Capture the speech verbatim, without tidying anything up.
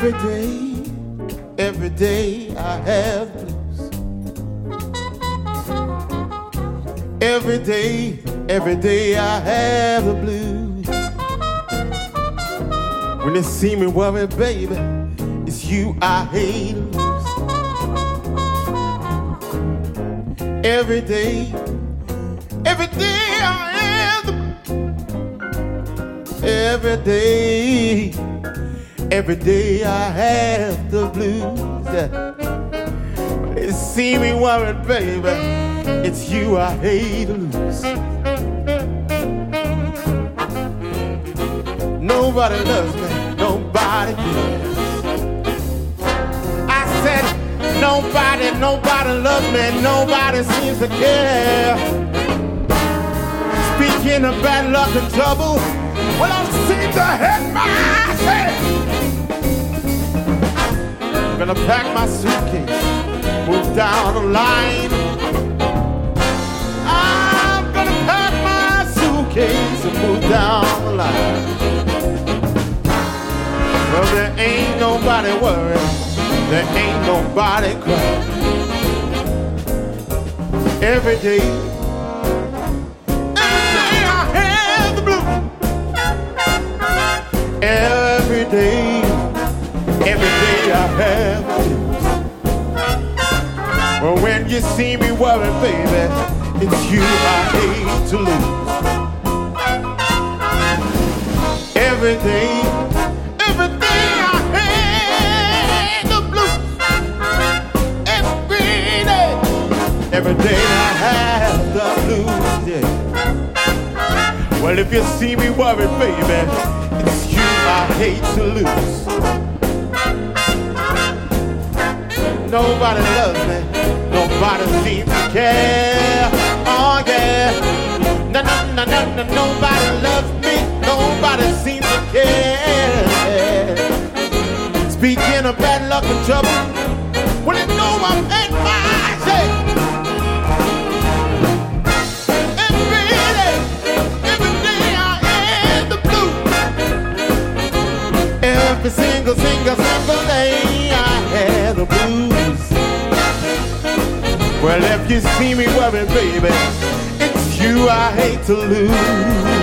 Every day, every day I have the blues. Every day, every day I have the blues. When they see me worried, baby, it's you I hate to lose. Every day, every day I have the blues. Every day, every day I have the blues. When they see me worried, baby, it's you I hate to lose. Nobody loves me, nobody cares. I said, nobody, nobody loves me, nobody seems to care. Speaking of bad luck and trouble, well, I seem to hit my head. I'm gonna pack my suitcase, move down the line. I'm gonna pack my suitcase and move down the line. Well, there ain't nobody worried, there ain't nobody crying. Every day, every day I have the blues. Every day, every day I have the blues. Well, when you see me worried, baby, it's you I hate to lose. Every day, every day I hate the blues. Every day, every day I have the blues, yeah. Well, if you see me worried, baby, it's you I hate to lose. Nobody loves me, nobody seems to care. Oh yeah, no, no, no, no, no, nobody loves me, nobody seems to care. Speaking of bad luck and trouble, well, you know I'm at my shade. Every day, every day I am the blues. Every single, single, single day I had the blues. Well, if you see me worried, baby, it's you I hate to lose.